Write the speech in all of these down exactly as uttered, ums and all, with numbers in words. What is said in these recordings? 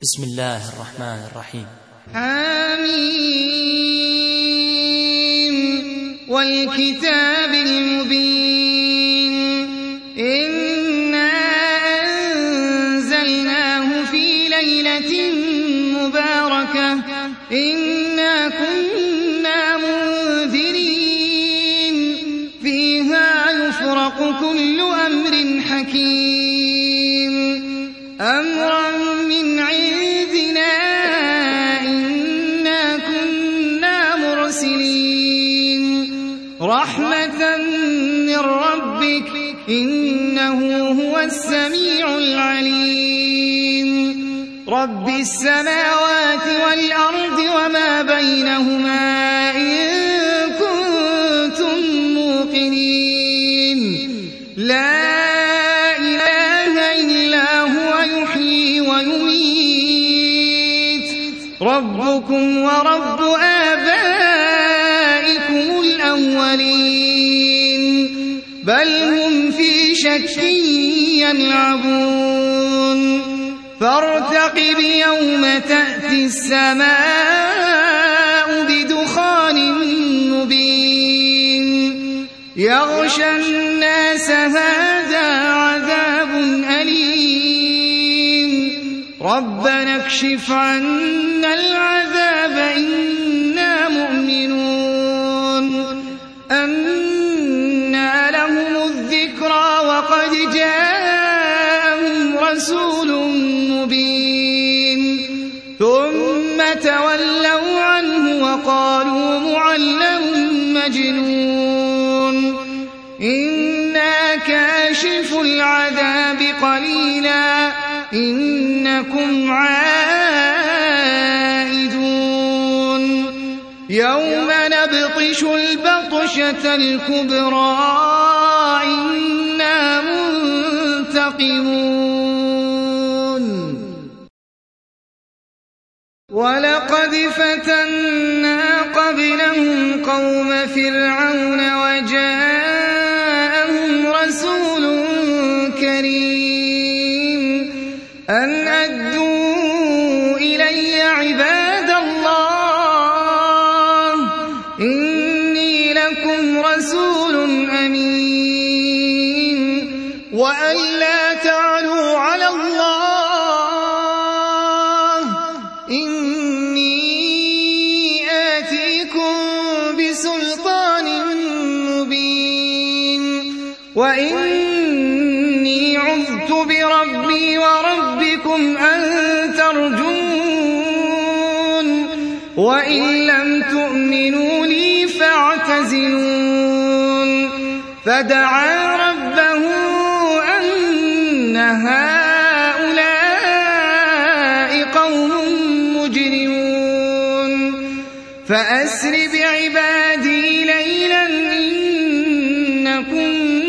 بسم الله الرحمن الرحيم. آمين والكتاب المبين إنا أنزلناه في ليلة مباركة إنا كنا منذرين فيها يفرق كل أمر حكيم أمرا من عندنا إنا كنا مرسلين رحمة من ربك إنه هو السميع العليم رب السماوات والأرض وما بينهما إن كنتم موقنين لا ربكم ورب آبائكم الأولين بل هم في شك يلعبون فارتقب يوم تأتي السماء بدخان مبين يغشى الناس هذا عذاب أليم ربنا اكشف عنا العذاب إنا مؤمنون أنى لهم الذكرى وقد جاءهم رسول مبين ثم تولوا عنه وقالوا معلم مجنون إنا كاشف العذاب قليلا إنكم عائدون يوم نبطش البطشة الكبرى إنا منتقمون ولقد فتنا قبلهم قوم فرعون وجاءهم رسول كريم أن أدوا إلي عباد الله إني لكم رسول أمين وأن لا تعلوا على الله إني آتيكم بسلطان مبين وإني عذت بربي وربكم أن ترجون وإن لم تؤمنوا لي فاعتزلون فدعا ربه أن هؤلاء قوم مجرمون فأسر بعبادي ليلا إنكم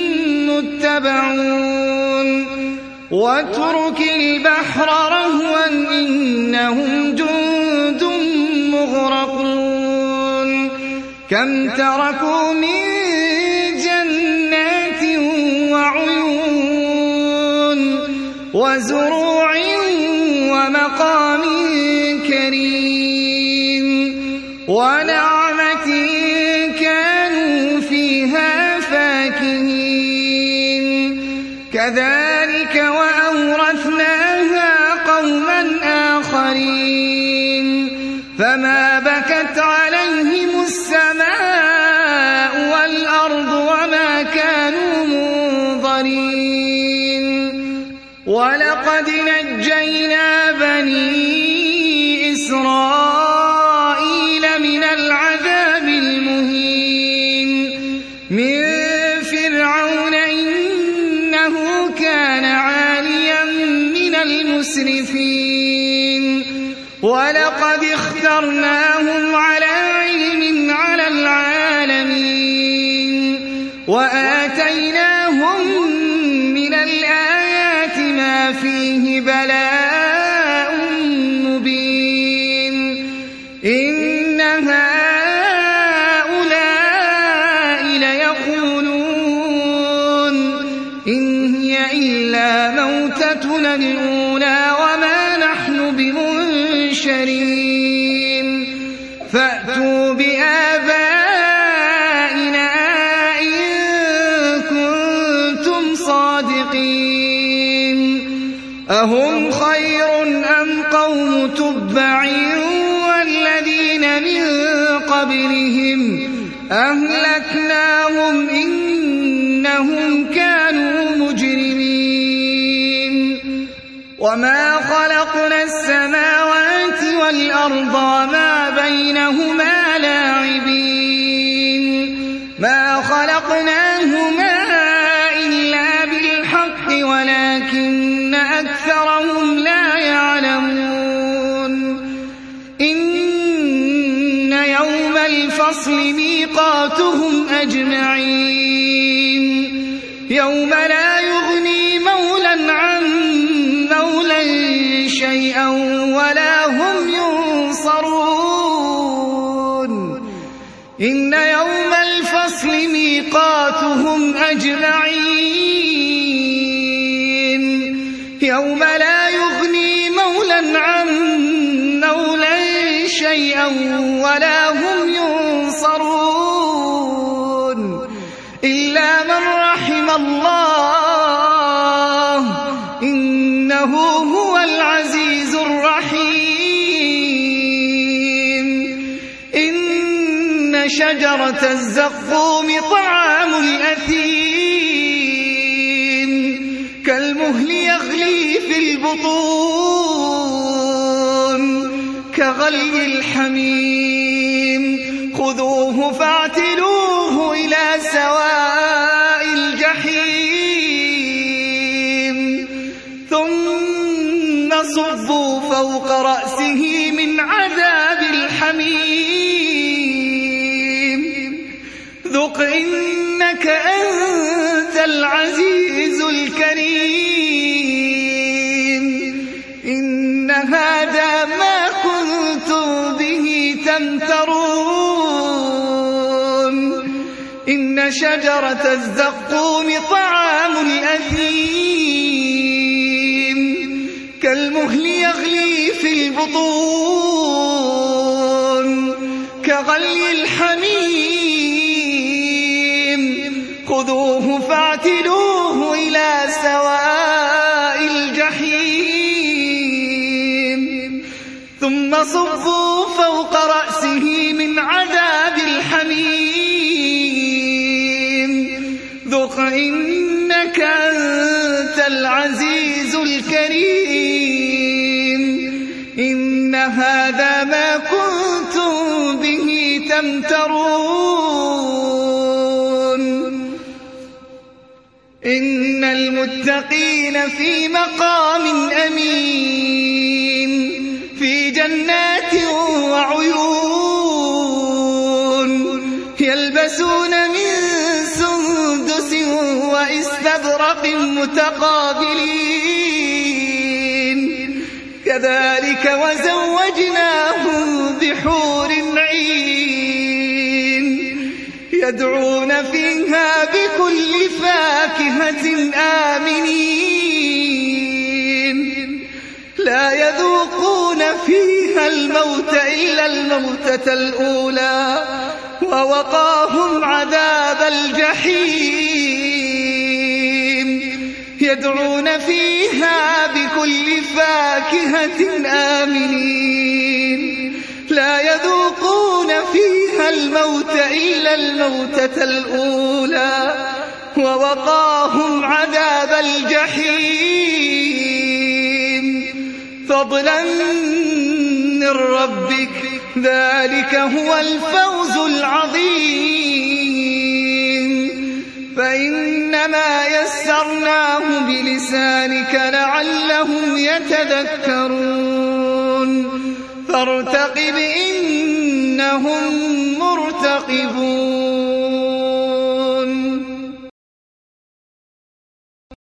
متبعون واترك البحر رهوا إنهم جند مغرقون كم تركوا من جنات وعيون وزروع ومقام كريم ونعمة كانوا فيها فاكهين كذلك وأورثناها قوما آخرين فما بكت عليهم السماء والأرض وما كانوا منظرين ولقد نجينا بني إسرائيل من العذاب المهين من فرعون إنه كان عاليا من المسرفين ولقد اخترناهم على علم على العالمين وآتيناهم من الآيات ما فيه بلاء مبين إن هؤلاء ليقولون إن هي إلا موتتنا الأولى وما نحن بموتين ينشرين فأتوا بآبائنا إن كنتم صادقين أهم خير أم قوم تبع والذين من قبلهم أهلكناهم إنهم كانوا مجرمين وما خلقنا السماوات والأرض وما بينهما لاعبين ما خلقناهما إلا بالحق ولكن أكثرهم لا يعلمون إن يوم الفصل ميقاتهم أجمعين يوم لا يغني مولا عن مولا شيئا ولا هم ينصرون إن يوم الفصل ميقاتهم أجمعين يوم لا يغني مولا عن مولا شيئا ولا هم ينصرون إلا من رحم الله إنه هو العزيز الرحيم إن شجرة الزقوم طعام الأثيم كالمهل يغلي في البطون كغلي الحميم خذوه فاعتلوه إلى سواء الجحيم ثم صبوا فوق رأسه من عذاب الحميم ذق إنك أنت العزيز الكريم إن هذا ما كنتم به تمترون إن شجرة الزقوم طعام الأثيم كالمهل يغلي في البطون كغلي الحميم خذوه فاعتلوه إلى سواء الجحيم ثم صبوا فوق رأسه من عذاب الحميم ذق إنك أنت العزيز الكريم إن هذا ما كنتم به تمترون إن المتقين في مقام أمين في جنات وعيون يلبسون من سندس وإستبرق متقابلين كذلك وزوجناهم بحور عين يدعون فيها بكل فاكهة آمنين لا يذوقون فيها الموت إلا الموتة الأولى ووقاهم عذاب الجحيم يدعون فيها بكل فاكهة آمنين لا يذوقون فيها الموت إلا الموتة الأولى ووقاهم عذاب الجحيم فضلا من ربك ذلك هو الفوز العظيم فإنما يسرناه بلسانك لعلهم يتذكرون فارتقب إنهم مرتقبون